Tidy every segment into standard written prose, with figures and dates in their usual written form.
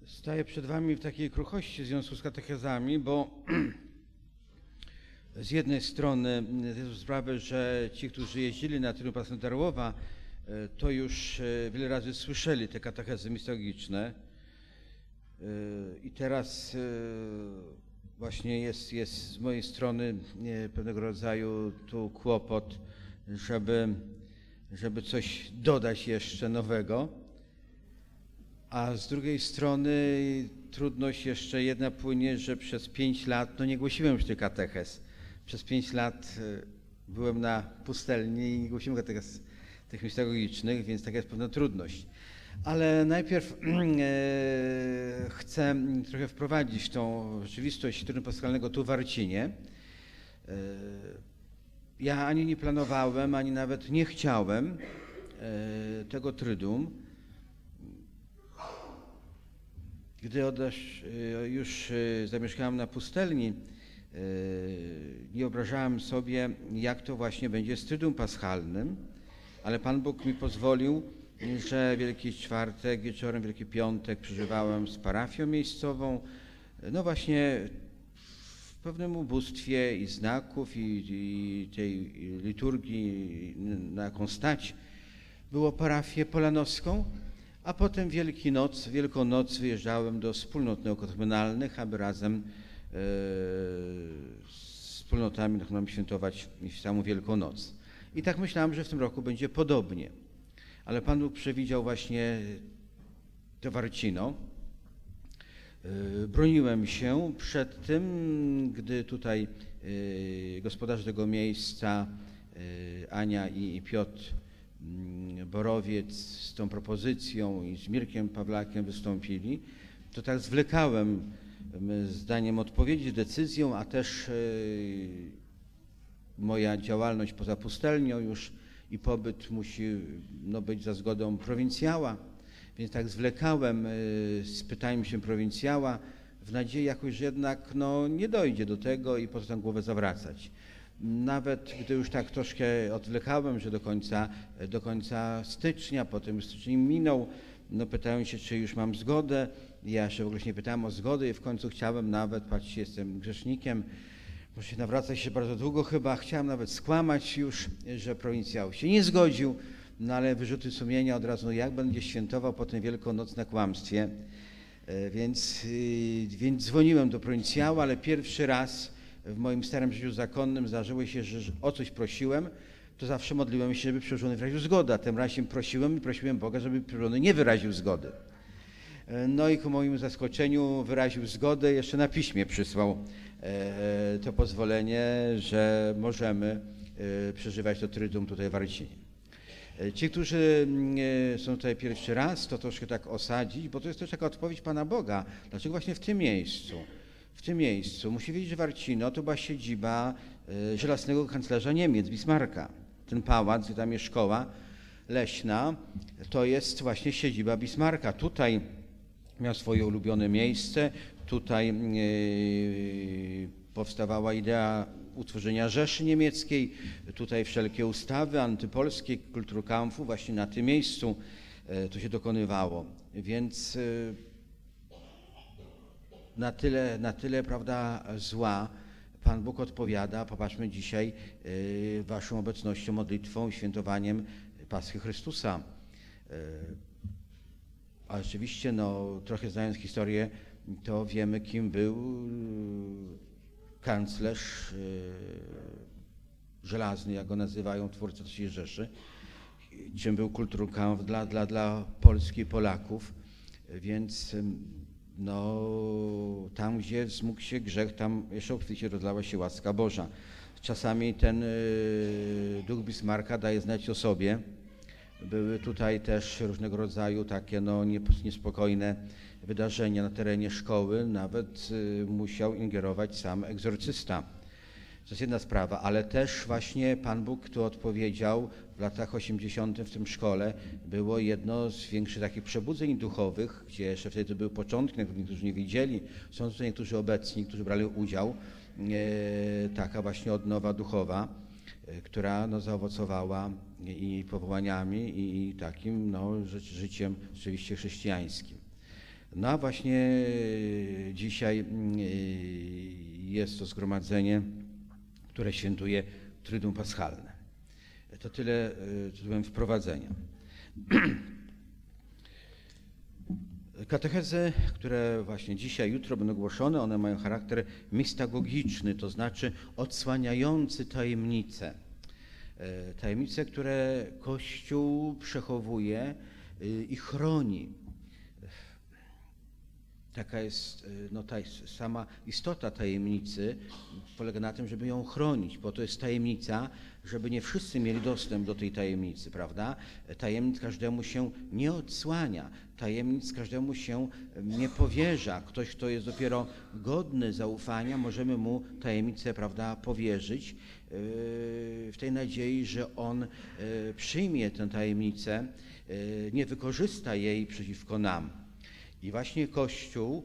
Staję przed wami w takiej kruchości w związku z katechezami, bo z jednej strony jest sprawę, że ci, którzy jeździli na Trybun Paschalny Darłowa, to już wiele razy słyszeli te katechezy mistogiczne i teraz właśnie jest z mojej strony pewnego rodzaju tu kłopot, żeby coś dodać jeszcze nowego. A z drugiej strony trudność jeszcze jedna płynie, że przez 5 lat, nie głosiłem już tych katechez. Przez 5 lat byłem na pustelni i nie głosiłem katechez tych mistogicznych, więc taka jest pewna trudność. Ale najpierw chcę trochę wprowadzić tą rzeczywistość Trybunu Paschalnego tu w Arcinie. Ja ani nie planowałem, ani nawet nie chciałem tego Trydum. Gdy już zamieszkałem na pustelni, nie wyobrażałem sobie, jak to właśnie będzie z Trydum Paschalnym, ale Pan Bóg mi pozwolił, że Wielki Czwartek, wieczorem Wielki Piątek przeżywałem z parafią miejscową, właśnie w pewnym ubóstwie i znaków i tej liturgii, na jaką stać było parafię polanowską. A potem Wielką Noc wyjeżdżałem do wspólnot neokatechumenalnych, aby razem z wspólnotami świętować samą Wielką Noc. I tak myślałem, że w tym roku będzie podobnie. Ale Pan Bóg przewidział właśnie to Warcino. Broniłem się przed tym, gdy tutaj gospodarze tego miejsca, Ania i Piotr Borowiec z tą propozycją i z Mirkiem Pawlakiem wystąpili, to tak zwlekałem z daniem odpowiedzi, z decyzją, a też moja działalność poza pustelnią już i pobyt musi być za zgodą prowincjała, więc tak zwlekałem z pytaniem się prowincjała w nadziei jakoś, że jednak nie dojdzie do tego i po co tam głowę zawracać. Nawet gdy już tak troszkę odwlekałem, że do końca stycznia, potem styczeń minął, pytałem się, czy już mam zgodę. Ja jeszcze w ogóle nie pytałem o zgodę i w końcu chciałem nawet, patrzcie, jestem grzesznikiem, muszę się nawracać się bardzo długo chyba, chciałem nawet skłamać już, że prowincjał się nie zgodził, ale wyrzuty sumienia od razu, jak będzie świętował potem Wielką Noc na kłamstwie. Więc dzwoniłem do prowincjała, ale pierwszy raz w moim starym życiu zakonnym zdarzyło się, że o coś prosiłem, to zawsze modliłem się, żeby przełożony wyraził zgodę, a tym razem prosiłem Boga, żeby przełożony nie wyraził zgody. I ku moim zaskoczeniu wyraził zgodę, jeszcze na piśmie przysłał to pozwolenie, że możemy przeżywać to Trydum tutaj w Arcinie. Ci, którzy są tutaj pierwszy raz, to troszkę tak osadzić, bo to jest też taka odpowiedź Pana Boga. Dlaczego właśnie w tym miejscu? W tym miejscu musi wiedzieć, że Warcino to była siedziba żelaznego kanclerza Niemiec, Bismarcka. Ten pałac, gdzie tam jest szkoła leśna, to jest właśnie siedziba Bismarcka. Tutaj miał swoje ulubione miejsce, tutaj powstawała idea utworzenia Rzeszy Niemieckiej, tutaj wszelkie ustawy antypolskie, Kulturkampfu, właśnie na tym miejscu to się dokonywało. Więc na tyle, prawda, zła Pan Bóg odpowiada, popatrzmy dzisiaj, waszą obecnością, modlitwą, świętowaniem Paschy Chrystusa. A rzeczywiście, trochę znając historię, to wiemy, kim był kanclerz żelazny, jak go nazywają twórcy III Rzeszy, czym był Kulturkampf dla Polski i Polaków, więc tam, gdzie wzmógł się grzech, tam jeszcze obficie rozlała się łaska Boża. Czasami ten duch Bismarcka daje znać o sobie. Były tutaj też różnego rodzaju takie niespokojne wydarzenia na terenie szkoły. Nawet musiał ingerować sam egzorcysta. To jest jedna sprawa, ale też właśnie Pan Bóg tu odpowiedział. W latach 80. w tym szkole było jedno z większych takich przebudzeń duchowych, gdzie jeszcze wtedy to były początki, niektórzy nie wiedzieli. Są tutaj niektórzy obecni, którzy brali udział. Taka właśnie odnowa duchowa, która zaowocowała i powołaniami, i takim życiem rzeczywiście chrześcijańskim. No a właśnie dzisiaj jest to zgromadzenie, które świętuje Tryduum Paschalne. To tyle tytułem wprowadzenia. Katechezy, które właśnie dzisiaj, jutro będą głoszone, one mają charakter mistagogiczny, to znaczy odsłaniający tajemnice. Tajemnice, które Kościół przechowuje i chroni. Taka jest ta sama istota tajemnicy, polega na tym, żeby ją chronić, bo to jest tajemnica, żeby nie wszyscy mieli dostęp do tej tajemnicy, prawda? Tajemnic każdemu się nie odsłania, tajemnic każdemu się nie powierza. Ktoś, kto jest dopiero godny zaufania, możemy mu tajemnicę, prawda, powierzyć w tej nadziei, że on przyjmie tę tajemnicę, nie wykorzysta jej przeciwko nam. I właśnie Kościół,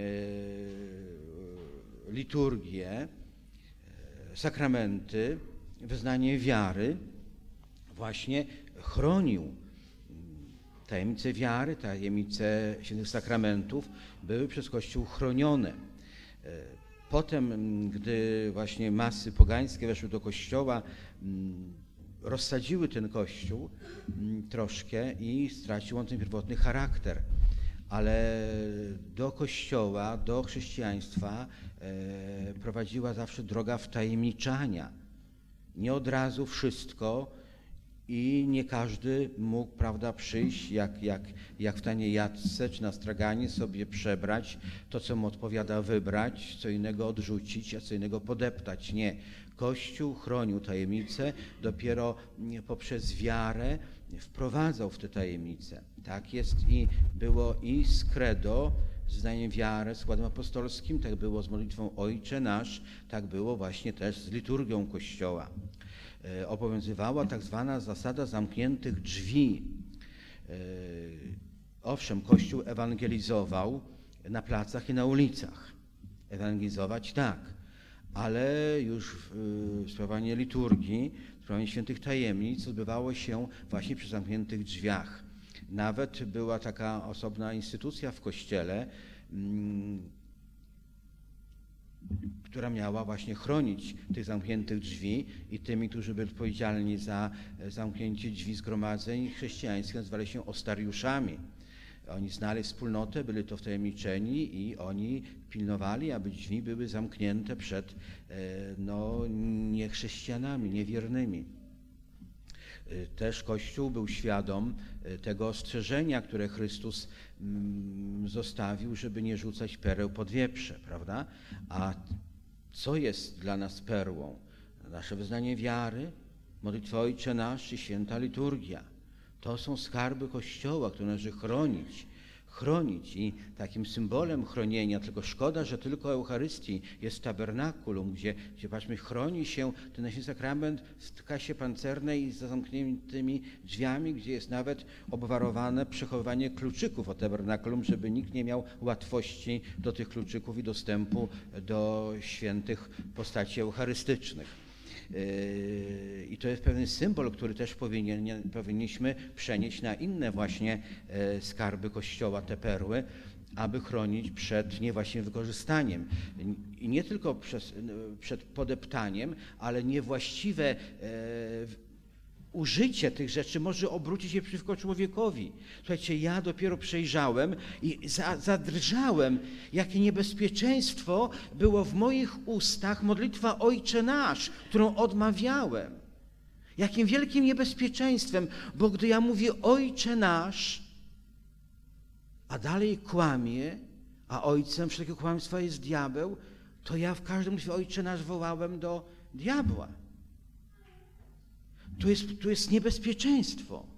liturgię, sakramenty, wyznanie wiary właśnie chronił. Tajemnice wiary, tajemnice świętych sakramentów były przez Kościół chronione. Potem, gdy właśnie masy pogańskie weszły do Kościoła, rozsadziły ten Kościół troszkę i stracił on ten pierwotny charakter. Ale do Kościoła, do chrześcijaństwa prowadziła zawsze droga wtajemniczania. Nie od razu wszystko i nie każdy mógł, prawda, przyjść jak w Taniej Jatce czy na straganie sobie przebrać to, co mu odpowiada, wybrać, co innego odrzucić, a co innego podeptać. Nie. Kościół chronił tajemnicę, dopiero poprzez wiarę wprowadzał w te tajemnice. Tak jest i było i z credo, z wyznaniem wiary, z składem apostolskim, tak było z modlitwą Ojcze Nasz, tak było właśnie też z liturgią Kościoła. Obowiązywała tak zwana zasada zamkniętych drzwi. Owszem, Kościół ewangelizował na placach i na ulicach. Ewangelizować tak, ale już sprawowanie liturgii, sprawowanie świętych tajemnic odbywało się właśnie przy zamkniętych drzwiach. Nawet była taka osobna instytucja w Kościele, która miała właśnie chronić tych zamkniętych drzwi i tymi, którzy byli odpowiedzialni za zamknięcie drzwi zgromadzeń chrześcijańskich, nazywali się ostariuszami. Oni znali wspólnotę, byli to wtajemniczeni i oni pilnowali, aby drzwi były zamknięte przed niechrześcijanami, niewiernymi. Też Kościół był świadom tego ostrzeżenia, które Chrystus zostawił, żeby nie rzucać pereł pod wieprze, prawda? A co jest dla nas perłą? Nasze wyznanie wiary, modlitwa Ojcze Nasz i święta liturgia. To są skarby Kościoła, które należy chronić i takim symbolem chronienia, tylko szkoda, że tylko Eucharystii jest tabernakulum, gdzie patrzmy, chroni się ten Najświętszy Sakrament w kasie pancernej z zamkniętymi drzwiami, gdzie jest nawet obwarowane przechowywanie kluczyków od tabernakulum, żeby nikt nie miał łatwości do tych kluczyków i dostępu do świętych postaci eucharystycznych. I to jest pewien symbol, który też powinniśmy przenieść na inne właśnie skarby Kościoła, te perły, aby chronić przed niewłaściwym wykorzystaniem. I nie tylko przed podeptaniem, ale niewłaściwe użycie tych rzeczy może obrócić się przeciwko człowiekowi. Słuchajcie, ja dopiero przejrzałem i zadrżałem, jakie niebezpieczeństwo było w moich ustach modlitwa Ojcze Nasz, którą odmawiałem. Jakim wielkim niebezpieczeństwem, bo gdy ja mówię Ojcze Nasz, a dalej kłamię, a ojcem wszelkiego kłamstwa jest diabeł, to ja w każdym modlitwie Ojcze Nasz wołałem do diabła. Tu jest niebezpieczeństwo.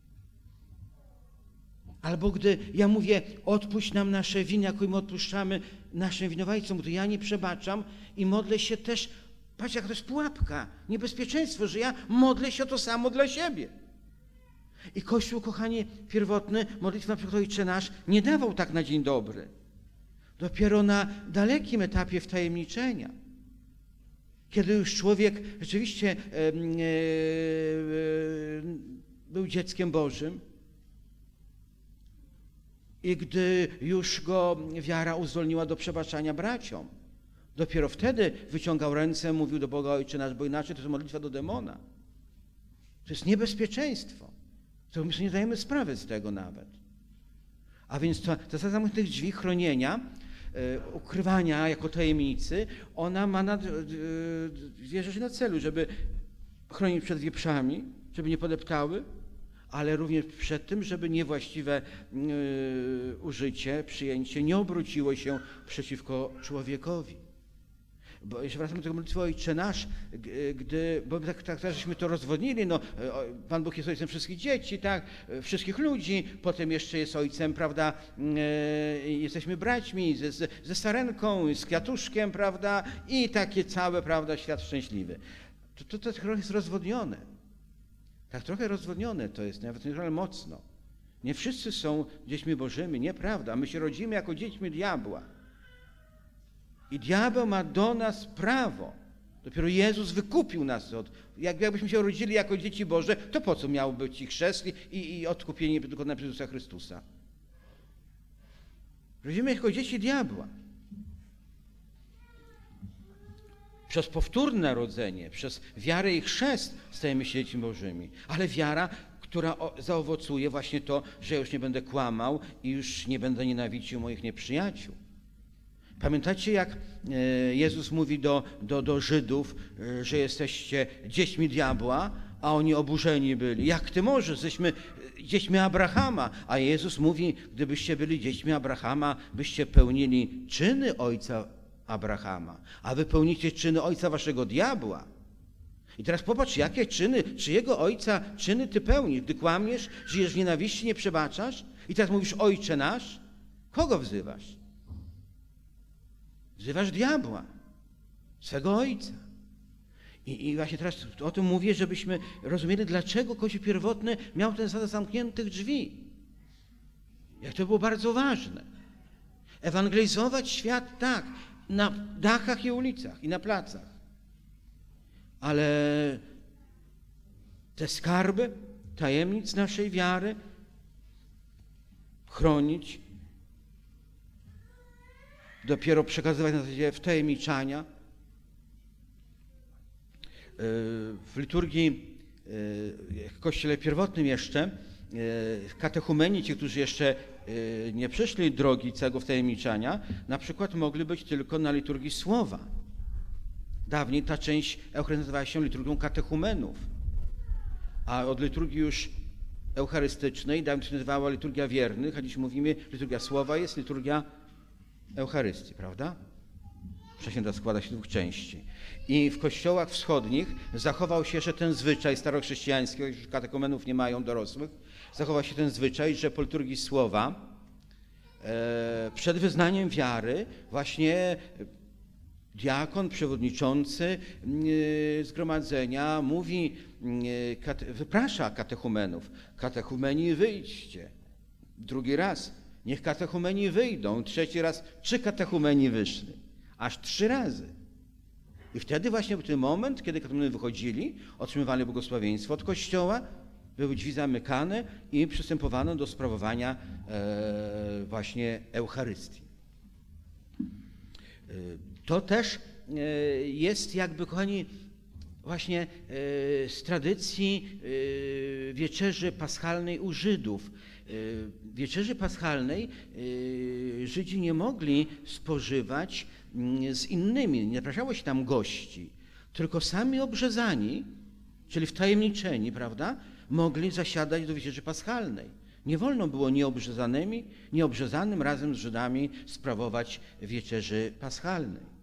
Albo gdy ja mówię, odpuść nam nasze winy, jako my odpuszczamy naszym winowajcom, gdy ja nie przebaczam i modlę się też, patrz, jaka to jest pułapka, niebezpieczeństwo, że ja modlę się o to samo dla siebie. I Kościół, kochani, pierwotny, modlitwa przed Ojcze Nasz, nie dawał tak na dzień dobry. Dopiero na dalekim etapie wtajemniczenia. Kiedy już człowiek rzeczywiście był dzieckiem Bożym, I gdy już go wiara uzdolniła do przebaczania braciom, dopiero wtedy wyciągał ręce, mówił do Boga: Ojcze nasz, bo inaczej to jest modlitwa do demona. To jest niebezpieczeństwo. To my sobie nie zdajemy sprawy z tego nawet. A więc ta zasada zamkniętych drzwi, chronienia, ukrywania jako tajemnicy, ona ma dwie rzeczy na celu, żeby chronić przed wieprzami, żeby nie podeptały, ale również przed tym, żeby niewłaściwe użycie, przyjęcie nie obróciło się przeciwko człowiekowi. Bo jeszcze wracamy do tego modlitwy Ojcze Nasz, bo tak żeśmy to rozwodnili, no, Pan Bóg jest ojcem wszystkich dzieci, tak, wszystkich ludzi, potem jeszcze jest ojcem, prawda, jesteśmy braćmi ze Sarenką, z Kwiatuszkiem, prawda, i takie całe, prawda, świat szczęśliwy. To trochę jest rozwodnione. Tak trochę rozwodnione to jest, nawet nie mocno. Nie wszyscy są dziećmi Bożymi, nieprawda. My się rodzimy jako dziećmi diabła. I diabeł ma do nas prawo. Dopiero Jezus wykupił nas jakbyśmy się urodzili jako dzieci Boże, to po co miał być ich chrzest i odkupienie dokonane przez Jezusa Chrystusa? Rodzimy jako dzieci diabła. Przez powtórne narodzenie, przez wiarę i chrzest stajemy się dziećmi Bożymi. Ale wiara, która zaowocuje właśnie to, że ja już nie będę kłamał i już nie będę nienawidził moich nieprzyjaciół. Pamiętacie, jak Jezus mówi do Żydów, że jesteście dziećmi diabła, a oni oburzeni byli. Jak ty możesz? Jesteśmy dziećmi Abrahama. A Jezus mówi, gdybyście byli dziećmi Abrahama, byście pełnili czyny ojca Abrahama, a wy pełnicie czyny ojca waszego diabła. I teraz popatrz, jakie czyny, czyjego ojca czyny ty pełnisz, gdy kłamiesz, żyjesz w nienawiści, nie przebaczasz i teraz mówisz Ojcze Nasz. Kogo wzywasz? Wzywasz diabła, swego ojca. I właśnie teraz o tym mówię, żebyśmy rozumieli, dlaczego Kościół pierwotny miał tę zasadę zamkniętych drzwi. Jak to było bardzo ważne. Ewangelizować świat tak, na dachach i ulicach i na placach. Ale te skarby tajemnic naszej wiary chronić, dopiero przekazywać na zasadzie wtajemniczania. W liturgii w Kościele pierwotnym jeszcze katechumeni, ci, którzy jeszcze nie przeszli drogi całego wtajemniczania, na przykład mogli być tylko na liturgii słowa. Dawniej ta część Eucharystii nazywała się liturgią katechumenów, a od liturgii już eucharystycznej dawniej się nazywała liturgia wiernych, a dziś mówimy, liturgia słowa jest liturgia Eucharystii, prawda? Prześwięta składa się z dwóch części. I w kościołach wschodnich zachował się jeszcze ten zwyczaj starochrześcijański, już katechumenów nie mają dorosłych, zachował się ten zwyczaj, że po liturgii słowa przed wyznaniem wiary właśnie diakon, przewodniczący zgromadzenia mówi, wyprasza katechumenów. Katechumeni, wyjdźcie. Drugi raz, niech katechumeni wyjdą. Trzeci raz, 3 katechumeni wyszli. Aż 3 razy. I wtedy właśnie był ten moment, kiedy katechumeni wychodzili, otrzymywali błogosławieństwo od Kościoła, były drzwi zamykane i przystępowano do sprawowania właśnie Eucharystii. To też jest jakby, kochani, właśnie z tradycji wieczerzy paschalnej u Żydów. W wieczerzy paschalnej Żydzi nie mogli spożywać z innymi, nie zapraszało się tam gości, tylko sami obrzezani, czyli wtajemniczeni, prawda, mogli zasiadać do wieczerzy paschalnej. Nie wolno było nieobrzezanym razem z Żydami sprawować wieczerzy paschalnej.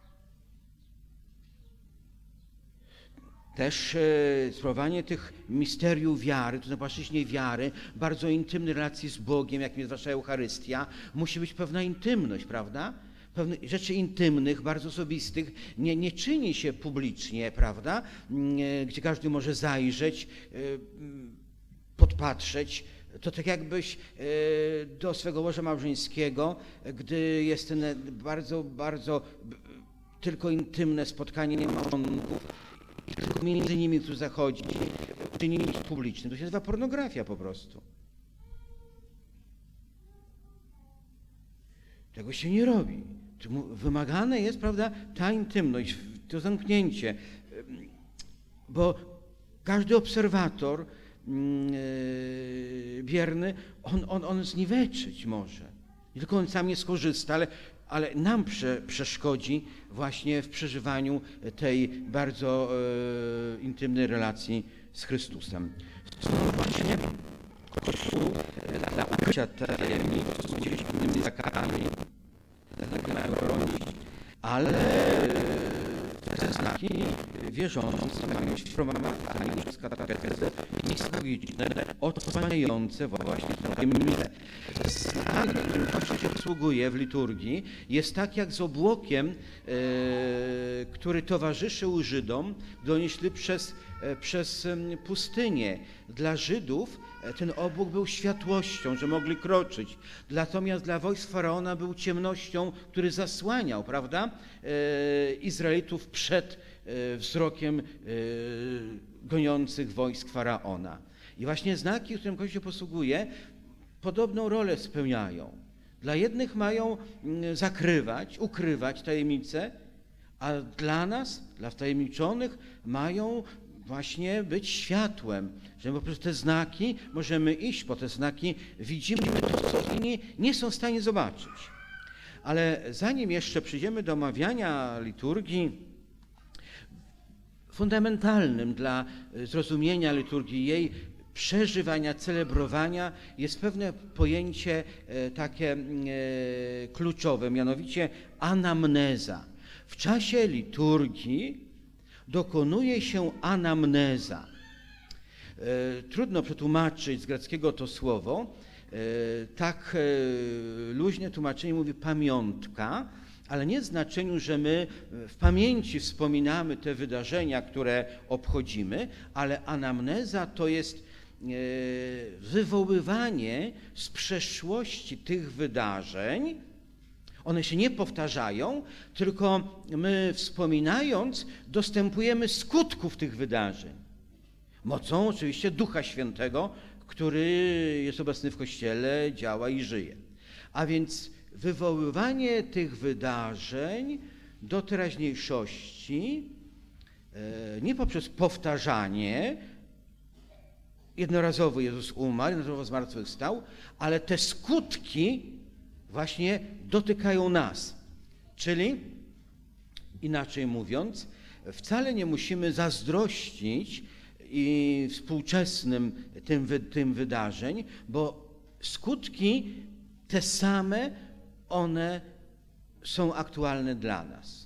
Też sprawowanie tych misteriów wiary, to znaczy płaszczyźnie wiary, bardzo intymnej relacji z Bogiem, jakim jest wasza Eucharystia, musi być pewna intymność, prawda? Pewnych rzeczy intymnych, bardzo osobistych nie czyni się publicznie, prawda? Gdzie każdy może zajrzeć, podpatrzeć. To tak jakbyś do swego łoża małżeńskiego, gdy jest ten bardzo, bardzo tylko intymne spotkanie małżonków, tylko między nimi, którzy zachodzi, czyni publiczny. To się nazywa pornografia po prostu. Tego się nie robi. Wymagane jest, prawda, ta intymność, to zamknięcie, bo każdy obserwator bierny, on zniweczyć może. Nie tylko on sam nie skorzysta, ale nam przeszkodzi właśnie w przeżywaniu tej bardzo intymnej relacji z Chrystusem. Stąd właśnie Kościół dla ukrycia tajemnic gdzieś znakami mają bronić, ale te znaki wierzące mają się wprowadzane przez katechezę liturgiczne, odsłaniające właśnie tę tajemnicę. Znak, którym Kościół się posługuje w liturgii, jest tak jak z obłokiem, który towarzyszył Żydom, gdy oni szli przez pustynię. Dla Żydów ten obłok był światłością, że mogli kroczyć. Natomiast dla wojsk Faraona był ciemnością, który zasłaniał, prawda, Izraelitów przed wzrokiem goniących wojsk Faraona. I właśnie znaki, którym Kościół posługuje, podobną rolę spełniają. Dla jednych mają zakrywać, ukrywać tajemnice, a dla nas, dla wtajemniczonych, mają właśnie być światłem, że po prostu te znaki, możemy iść po te znaki, widzimy to, co inni nie są w stanie zobaczyć. Ale zanim jeszcze przyjdziemy do omawiania liturgii, fundamentalnym dla zrozumienia liturgii, jej przeżywania, celebrowania jest pewne pojęcie takie kluczowe, mianowicie anamneza. W czasie liturgii dokonuje się anamneza. Trudno przetłumaczyć z greckiego to słowo. Tak luźne tłumaczenie mówi pamiątka, ale nie w znaczeniu, że my w pamięci wspominamy te wydarzenia, które obchodzimy, ale anamneza to jest wywoływanie z przeszłości tych wydarzeń. One się nie powtarzają, tylko my wspominając dostępujemy skutków tych wydarzeń. Mocą oczywiście Ducha Świętego, który jest obecny w Kościele, działa i żyje. A więc wywoływanie tych wydarzeń do teraźniejszości nie poprzez powtarzanie, jednorazowo Jezus umarł, jednorazowo zmartwychwstał, ale te skutki właśnie dotykają nas. Czyli, inaczej mówiąc, wcale nie musimy zazdrościć i współczesnym tym wydarzeń, bo skutki te same, one są aktualne dla nas.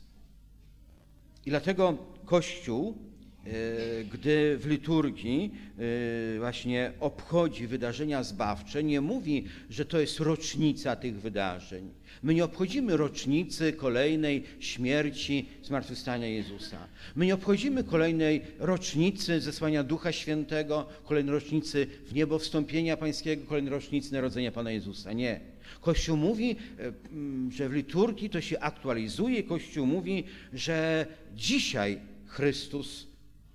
I dlatego Kościół, gdy w liturgii właśnie obchodzi wydarzenia zbawcze, nie mówi, że to jest rocznica tych wydarzeń. My nie obchodzimy rocznicy kolejnej śmierci, zmartwychwstania Jezusa. My nie obchodzimy kolejnej rocznicy zesłania Ducha Świętego, kolejnej rocznicy w niebo wstąpienia Pańskiego, kolejnej rocznicy narodzenia Pana Jezusa. Nie. Kościół mówi, że w liturgii to się aktualizuje. Kościół mówi, że dzisiaj Chrystus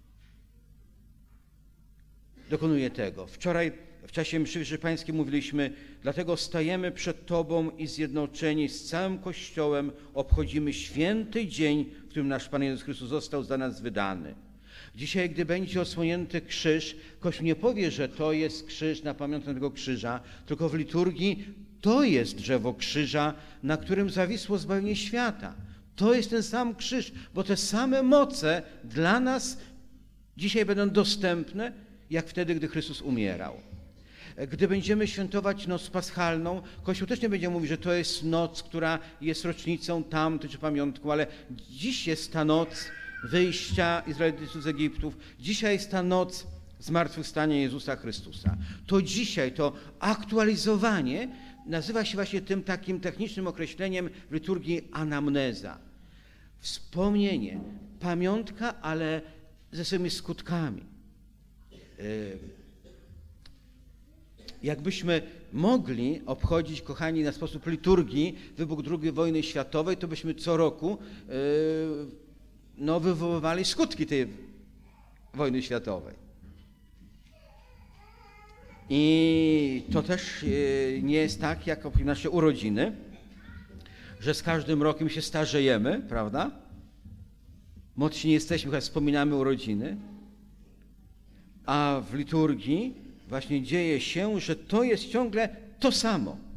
dokonuje tego. Wczoraj w czasie mszy pańskiej mówiliśmy, dlatego stajemy przed Tobą i zjednoczeni z całym Kościołem obchodzimy święty dzień, w którym nasz Pan Jezus Chrystus został za nas wydany. Dzisiaj, gdy będzie odsłonięty krzyż, Kościół nie powie, że to jest krzyż na pamiątkę tego krzyża, tylko w liturgii to jest drzewo krzyża, na którym zawisło zbawienie świata. To jest ten sam krzyż, bo te same moce dla nas dzisiaj będą dostępne, jak wtedy, gdy Chrystus umierał. Gdy będziemy świętować noc paschalną, Kościół też nie będzie mówił, że to jest noc, która jest rocznicą tamtej czy pamiątką, ale dziś jest ta noc wyjścia Izraelitów z Egiptów. Dzisiaj jest ta noc zmartwychwstania Jezusa Chrystusa. To dzisiaj, to aktualizowanie nazywa się właśnie tym takim technicznym określeniem w liturgii anamneza. Wspomnienie, pamiątka, ale ze swymi skutkami. Jakbyśmy mogli obchodzić, kochani, na sposób liturgii wybuch II wojny światowej, to byśmy co roku wywoływali skutki tej wojny światowej. I to też nie jest tak, jak nasze urodziny, że z każdym rokiem się starzejemy, prawda? Młodsi jesteśmy, choć wspominamy urodziny. A w liturgii właśnie dzieje się, że to jest ciągle to samo.